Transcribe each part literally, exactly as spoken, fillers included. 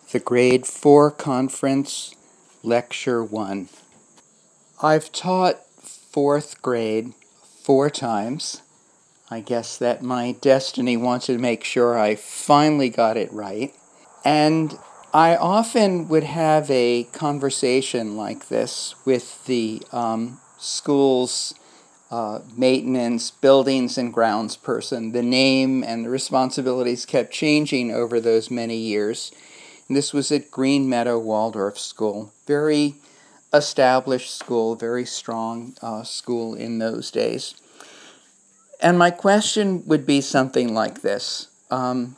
The Grade four Conference, Lecture one. I've taught fourth grade four times. I guess that my destiny wanted to make sure I finally got it right. And I often would have a conversation like this with the um, school's uh, maintenance, buildings and grounds person. The name and the responsibilities kept changing over those many years. And this was at Green Meadow Waldorf School. Very established school, very strong uh, school in those days. And my question would be something like this. Um,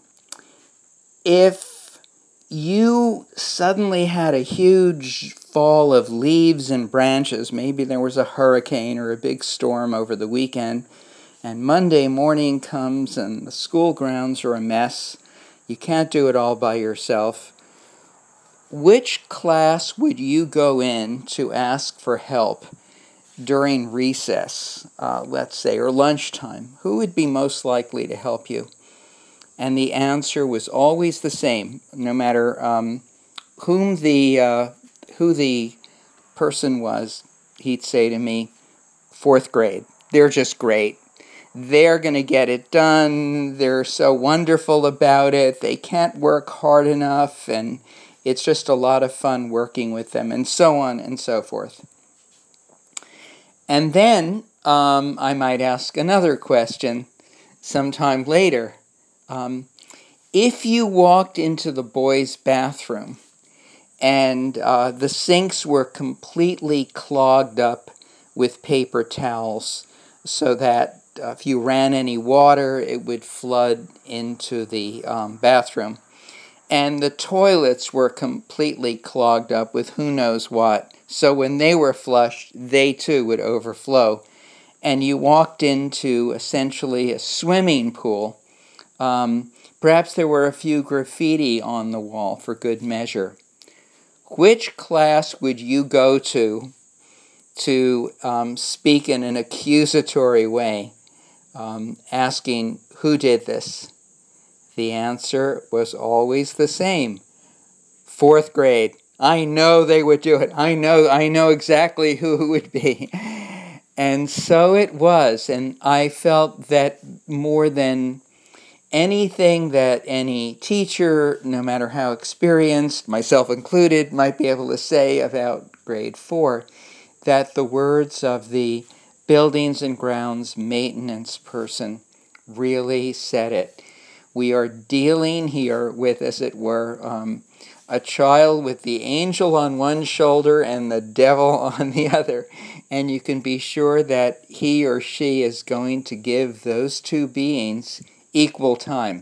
if you suddenly had a huge fall of leaves and branches, maybe there was a hurricane or a big storm over the weekend, and Monday morning comes and the school grounds are a mess, you can't do it all by yourself, which class would you go in to ask for help during recess, uh, let's say, or lunchtime? Who would be most likely to help you? And the answer was always the same, no matter um, whom the uh, who the person was. He'd say to me, fourth grade. They're just great. They're going to get it done. They're so wonderful about it. They can't work hard enough, and it's just a lot of fun working with them, and so on and so forth. And then um, I might ask another question sometime later. Um, if you walked into the boys' bathroom and uh, the sinks were completely clogged up with paper towels so that uh, if you ran any water, it would flood into the um, bathroom, and the toilets were completely clogged up with who knows what, so when they were flushed, they too would overflow, and you walked into essentially a swimming pool. Um, perhaps there were a few graffiti on the wall for good measure. Which class would you go to to um, speak in an accusatory way, um, asking who did this? The answer was always the same. Fourth grade. I know they would do it. I know, I know exactly who it would be. And so it was, and I felt that more than anything that any teacher, no matter how experienced, myself included, might be able to say about grade four, that the words of the buildings and grounds maintenance person really said it. We are dealing here with, as it were, um, a child with the angel on one shoulder and the devil on the other. And you can be sure that he or she is going to give those two beings equal time.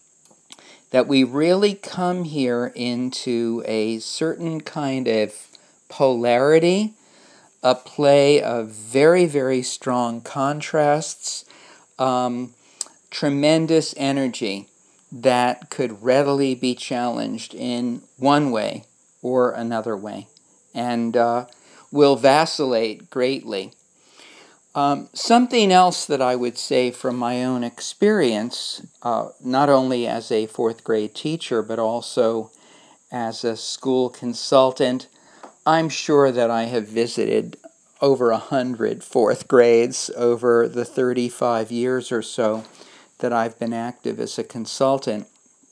That we really come here into a certain kind of polarity, a play of very, very strong contrasts, um, tremendous energy that could readily be challenged in one way or another way, and uh, will vacillate greatly. Um, something else that I would say from my own experience, uh, not only as a fourth grade teacher, but also as a school consultant, I'm sure that I have visited over a hundred fourth grades over the thirty-five years or so that I've been active as a consultant.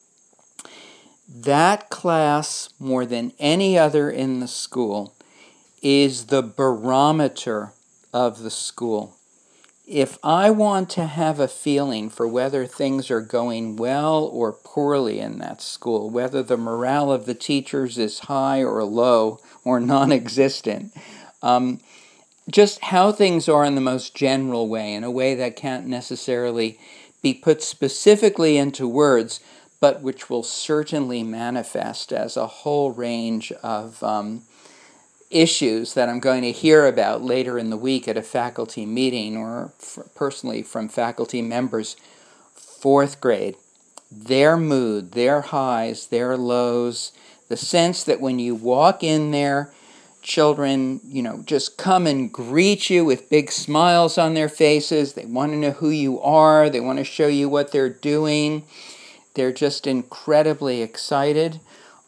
That class, more than any other in the school, is the barometer of the school. If I want to have a feeling for whether things are going well or poorly in that school, whether the morale of the teachers is high or low or non-existent, um, just how things are in the most general way, in a way that can't necessarily be put specifically into words, but which will certainly manifest as a whole range of um, issues that I'm going to hear about later in the week at a faculty meeting or f- personally from faculty members. Fourth grade, their mood, their highs, their lows, the sense that when you walk in there, children, you know, just come and greet you with big smiles on their faces. They want to know who you are. They want to show you what they're doing. They're just incredibly excited.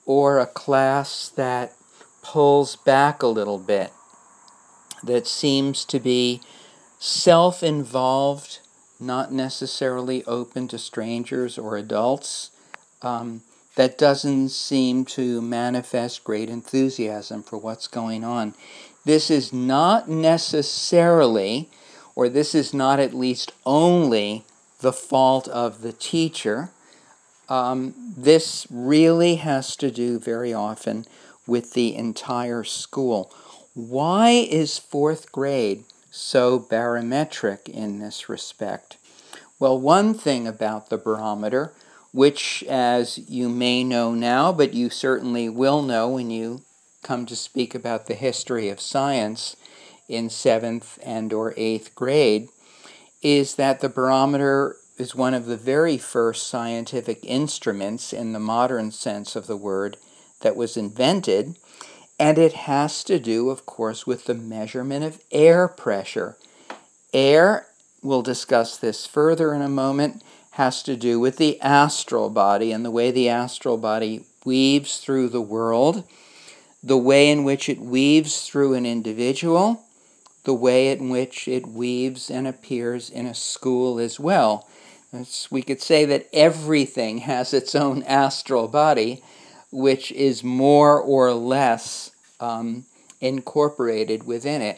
or a class that pulls back a little bit, that seems to be self-involved, not necessarily open to strangers or adults, um, that doesn't seem to manifest great enthusiasm for what's going on. This is not necessarily, or this is not at least only, the fault of the teacher. Um, this really has to do very often with the entire school. Why is fourth grade so barometric in this respect? Well, one thing about the barometer, which, as you may know now, but you certainly will know when you come to speak about the history of science in seventh and or eighth grade, is that the barometer is one of the very first scientific instruments in the modern sense of the word that was invented, and it has to do, of course, with the measurement of air pressure. Air, we'll discuss this further in a moment, has to do with the astral body and the way the astral body weaves through the world, the way in which it weaves through an individual, the way in which it weaves and appears in a school as well. It's, we could say that everything has its own astral body, which is more or less um, incorporated within it.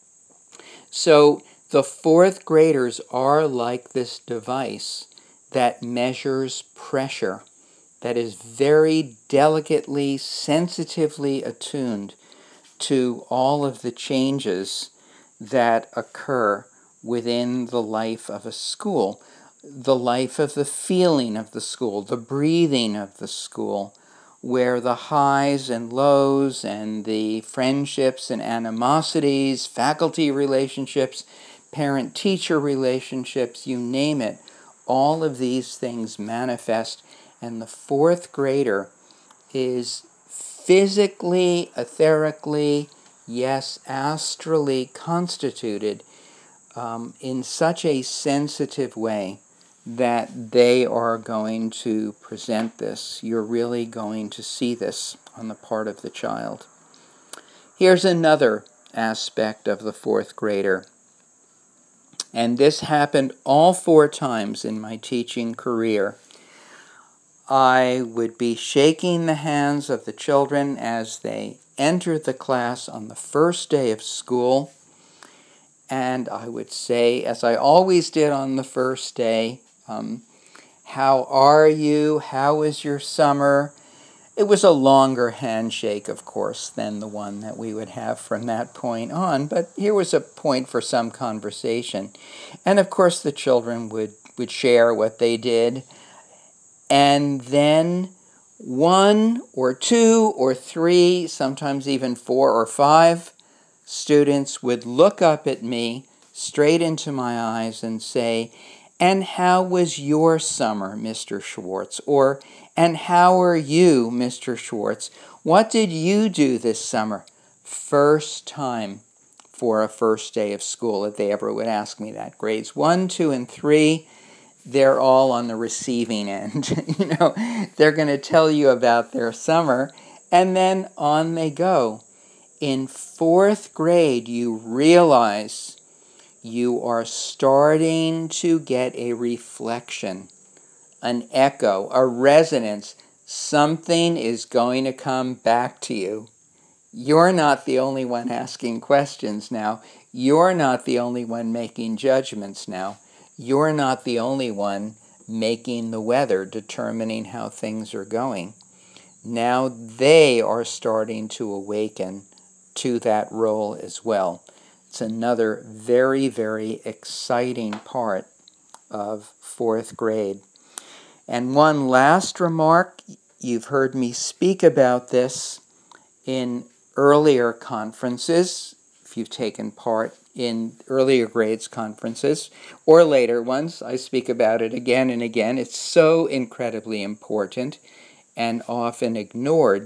So the fourth graders are like this device that measures pressure, that is very delicately, sensitively attuned to all of the changes that occur within the life of a school, the life of the feeling of the school, the breathing of the school, where the highs and lows and the friendships and animosities, faculty relationships, parent-teacher relationships, you name it, all of these things manifest, and the fourth grader is physically, etherically, yes, astrally constituted um, in such a sensitive way that they are going to present this. You're really going to see this on the part of the child. Here's another aspect of the fourth grader. And this happened all four times in my teaching career. I would be shaking the hands of the children as they entered the class on the first day of school, and I would say, as I always did on the first day, um, how are you? How was your summer? It was a longer handshake, of course, than the one that we would have from that point on, but here was a point for some conversation. And of course the children would, would share what they did, and then one or two or three, sometimes even four or five students would look up at me straight into my eyes and say, "And how was your summer, Mister Schwartz?" Or, "And how are you, Mister Schwartz? What did you do this summer?" First time for a first day of school that they ever would ask me that. Grades one, two, and three, they're all on the receiving end. You know, they're going to tell you about their summer, and then on they go. In fourth grade, you realize you are starting to get a reflection, an echo, a resonance. Something is going to come back to you. You're not the only one asking questions now. You're not the only one making judgments now. You're not the only one making the weather, determining how things are going. Now they are starting to awaken to that role as well. It's another very, very exciting part of fourth grade. And one last remark, you've heard me speak about this in earlier conferences, if you've taken part in earlier grades conferences, or later ones. I speak about it again and again. It's so incredibly important and often ignored.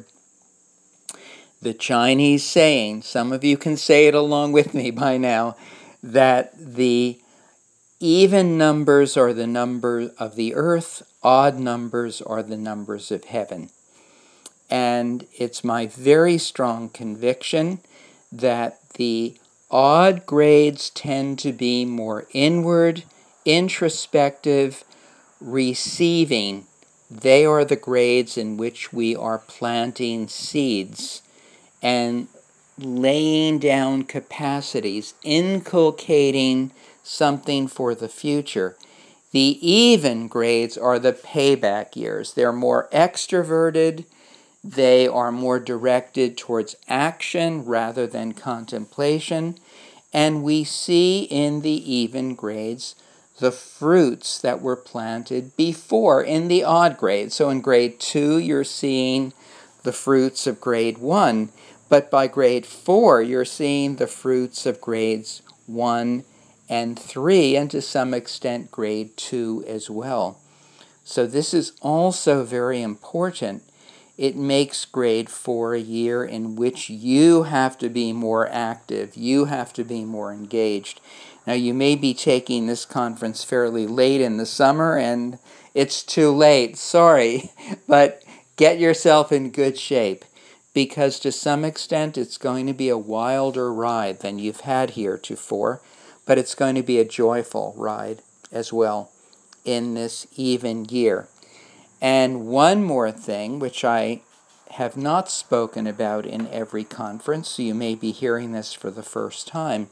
The Chinese saying, some of you can say it along with me by now, that the even numbers are the number of the earth, odd numbers are the numbers of heaven. And it's my very strong conviction that the odd grades tend to be more inward, introspective, receiving. They are the grades in which we are planting seeds and laying down capacities, inculcating something for the future. The even grades are the payback years. They're more extroverted. They are more directed towards action rather than contemplation. And we see in the even grades the fruits that were planted before in the odd grade. So in grade two, you're seeing the fruits of grade one, but by grade four, you're seeing the fruits of grades one and three, and to some extent grade two as well. So this is also very important. It makes grade four a year in which you have to be more active, you have to be more engaged. Now, you may be taking this conference fairly late in the summer, and it's too late, sorry, but get yourself in good shape, because to some extent it's going to be a wilder ride than you've had heretofore, but it's going to be a joyful ride as well in this even year. And one more thing, which I have not spoken about in every conference, so you may be hearing this for the first time.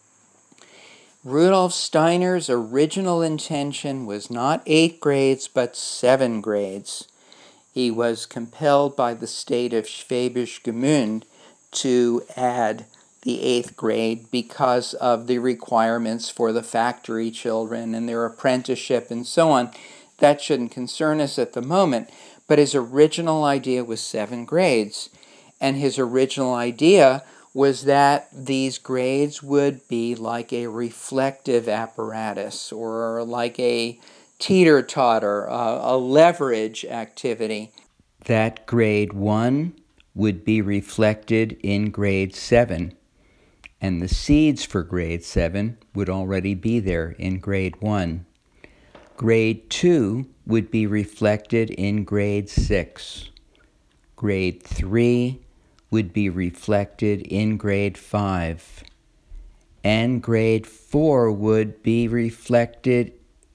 Rudolf Steiner's original intention was not eight grades, but seven grades. He was compelled by the state of Schwäbisch Gmünd to add the eighth grade because of the requirements for the factory children and their apprenticeship and so on. That shouldn't concern us at the moment, but his original idea was seven grades. And his original idea was that these grades would be like a reflective apparatus or like a teeter-totter, uh, a leverage activity. That grade one would be reflected in grade seven, and the seeds for grade seven would already be there in grade one. Grade two would be reflected in grade six. Grade three would be reflected in grade five. And grade four would be reflected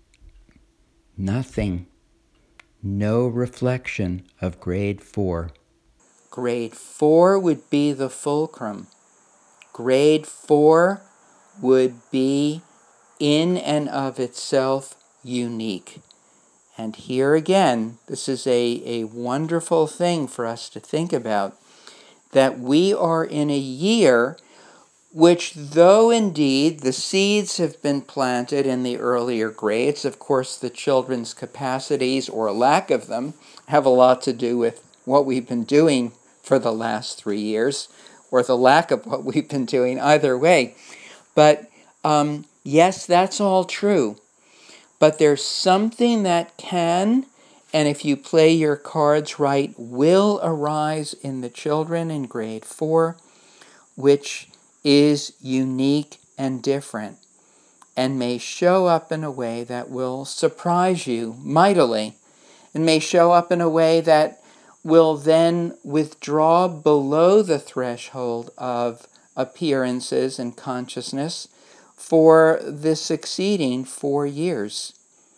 nothing. No reflection of grade four. Grade four would be the fulcrum. Grade four would be in and of itself unique. And here again, this is a, a wonderful thing for us to think about, that we are in a year which, though indeed the seeds have been planted in the earlier grades, of course the children's capacities or lack of them have a lot to do with what we've been doing for the last three years, or the lack of what we've been doing, either way. But um, yes, that's all true. But there's something that can, and if you play your cards right, will arise in the children in grade four, which is unique and different, and may show up in a way that will surprise you mightily, and may show up in a way that will then withdraw below the threshold of appearances and consciousness for the succeeding four years.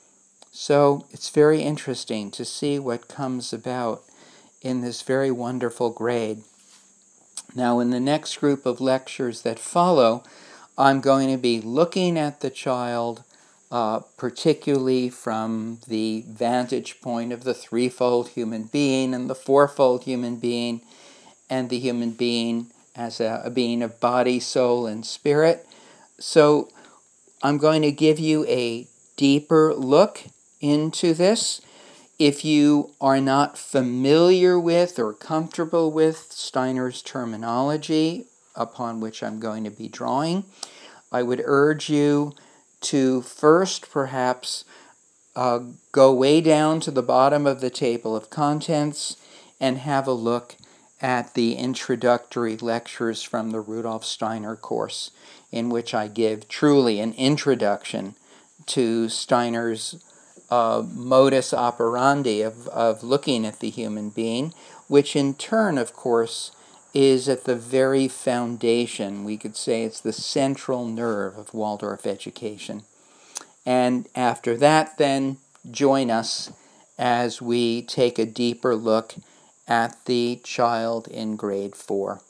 So it's very interesting to see what comes about in this very wonderful grade. Now, in the next group of lectures that follow, I'm going to be looking at the child uh, particularly from the vantage point of the threefold human being and the fourfold human being, and the human being as a, a being of body, soul, and spirit. So I'm going to give you a deeper look into this. If you are not familiar with or comfortable with Steiner's terminology, upon which I'm going to be drawing, I would urge you to first perhaps uh, go way down to the bottom of the table of contents and have a look at the introductory lectures from the Rudolf Steiner course, in which I give truly an introduction to Steiner's uh, modus operandi of, of looking at the human being, which in turn, of course, is at the very foundation. We could say it's the central nerve of Waldorf education. And after that, then, join us as we take a deeper look at the child in grade four.